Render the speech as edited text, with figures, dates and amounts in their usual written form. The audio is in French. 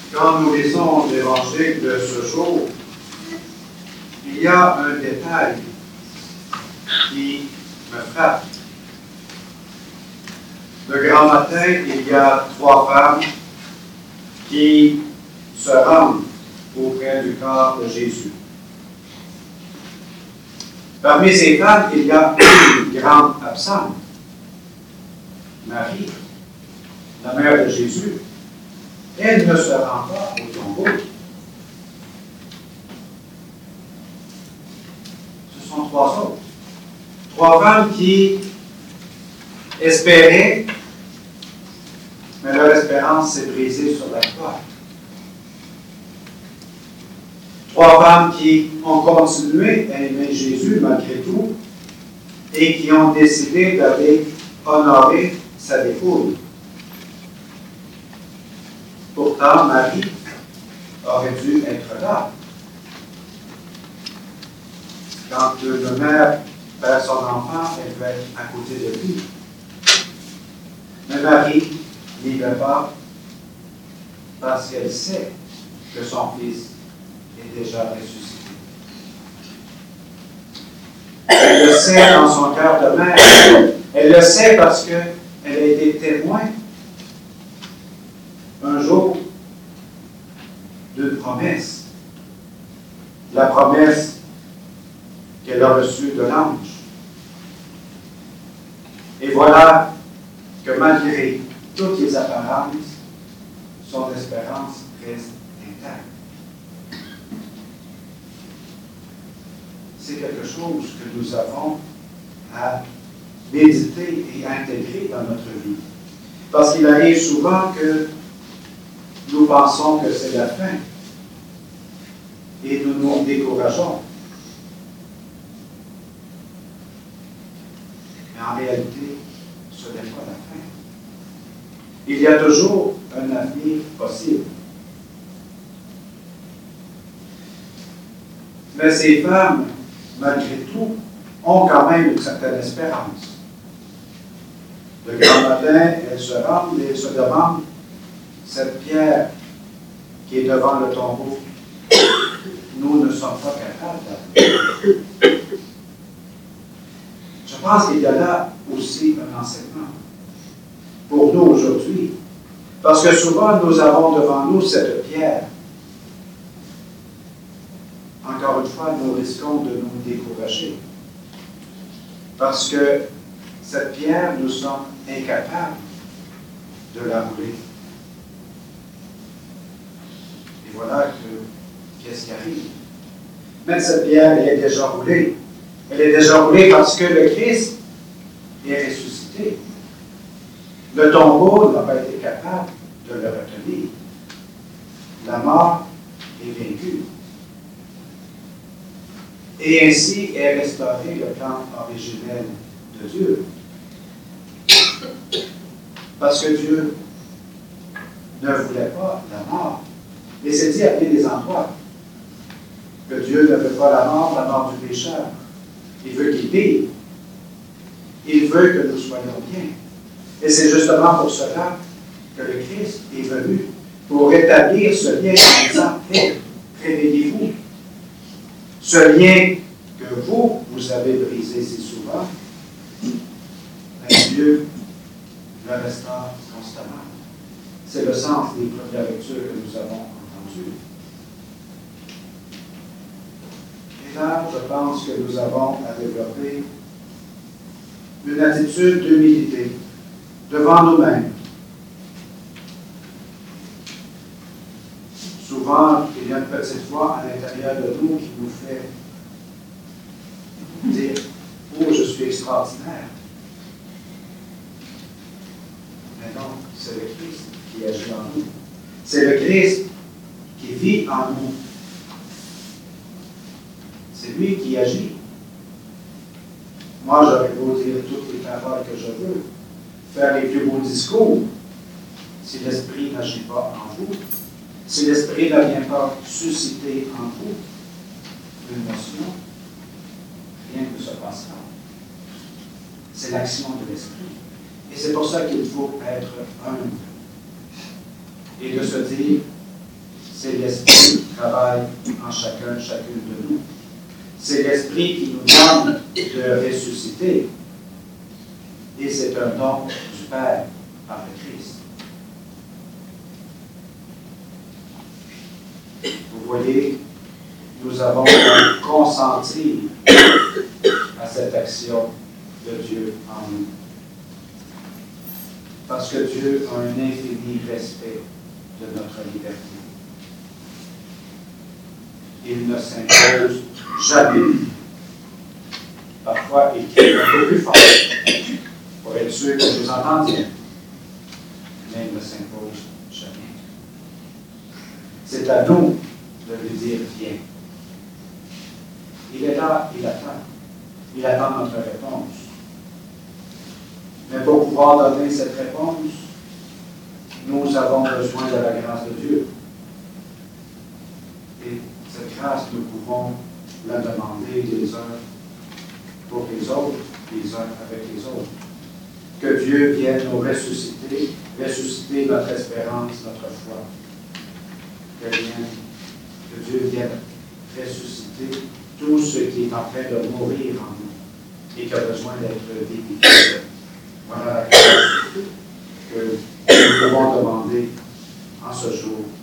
Quand nous lisons l'Évangile de ce jour, il y a un détail qui me frappe. Le grand matin, il y a 3 femmes qui se rendent auprès du corps de Jésus. Parmi ces femmes, il y a une grande absente. Marie, la mère de Jésus. Elle ne se rend pas au tombeau. Ce sont 3 autres. 3 femmes qui espéraient, mais leur espérance s'est brisée sur la croix. 3 femmes qui ont continué à aimer Jésus malgré tout et qui ont décidé d'aller honorer sa dépouille. Pourtant, Marie aurait dû être là. Quand le mère perd son enfant, elle veut être à côté de lui. Mais Marie n'y va pas parce qu'elle sait que son fils est déjà ressuscité. Elle le sait dans son cœur de mère. Elle le sait parce qu'elle a été témoin un jour d'une promesse. La promesse qu'elle a reçue de l'ange. Et voilà que malgré toutes les apparences, son espérance reste intacte. C'est quelque chose que nous avons à méditer et intégrer dans notre vie. Parce qu'il arrive souvent que nous pensons que c'est la fin et nous nous décourageons. Mais en réalité, ce n'est pas la fin. Il y a toujours un avenir possible. Mais ces femmes, malgré tout, ont quand même une certaine espérance. Le grand matin, elles se rendent et elles se demandent, cette pierre qui est devant le tombeau, nous ne sommes pas capables d'amener. Je pense qu'il y a là aussi un enseignement pour nous aujourd'hui. Parce que souvent, nous avons devant nous cette pierre. Encore une fois, nous risquons de nous décourager. Parce que cette pierre, nous sommes incapables de la rouler. Et voilà qu'est-ce qui arrive. Mais cette pierre, elle est déjà roulée. Elle est déjà roulée parce que le Christ est ressuscité. Le tombeau n'a pas été capable de le retenir. La mort est vaincue. Et ainsi est restauré le plan originel de Dieu. Parce que Dieu ne voulait pas la mort. Et c'est dit à bien des endroits que Dieu ne veut pas la mort du pécheur. Il veut qu'il vive. Il veut que nous soyons bien. Et c'est justement pour cela que le Christ est venu, pour rétablir ce lien en disant, hey, réveillez-vous. Ce lien que vous avez brisé si souvent, mais Dieu le restaure constamment. C'est le sens des premières lectures que nous avons entendues. Et là, je pense que nous avons à développer une attitude d'humilité devant nous-mêmes. Souvent, il y a une petite voix à l'intérieur de nous qui nous fait dire « Oh, je suis extraordinaire ». Mais non, c'est le Christ qui agit en nous. C'est le Christ qui vit en nous. C'est lui qui agit. Moi, j'aurais beau dire toutes les paroles que je veux, faire les plus beaux discours, si l'Esprit n'agit pas en vous, si l'Esprit ne vient pas susciter en vous une notion, rien ne se passera. C'est l'action de l'Esprit. Et c'est pour ça qu'il faut être humble et de se dire, c'est l'Esprit qui travaille en chacune de nous. C'est l'Esprit qui nous donne de ressusciter. Et c'est un don du Père par le Christ. Vous voyez, nous avons consenti à cette action de Dieu en nous. Parce que Dieu a un infini respect de notre liberté. Il ne s'impose jamais. Parfois, il crie un peu plus fort pour être sûr que nous entendions. Mais il ne s'impose jamais. C'est à nous de lui dire viens. Il est là, il attend. Il attend notre réponse. Mais pour pouvoir donner cette réponse, nous avons besoin de la grâce de Dieu. Et cette grâce, nous pouvons la demander les uns pour les autres, les uns avec les autres. Que Dieu vienne nous ressusciter, ressusciter notre espérance, notre foi. Que Dieu vienne ressusciter tout ce qui est en train de mourir en nous et qui a besoin d'être vivifié. Voilà la grâce que nous pouvons demander en ce jour.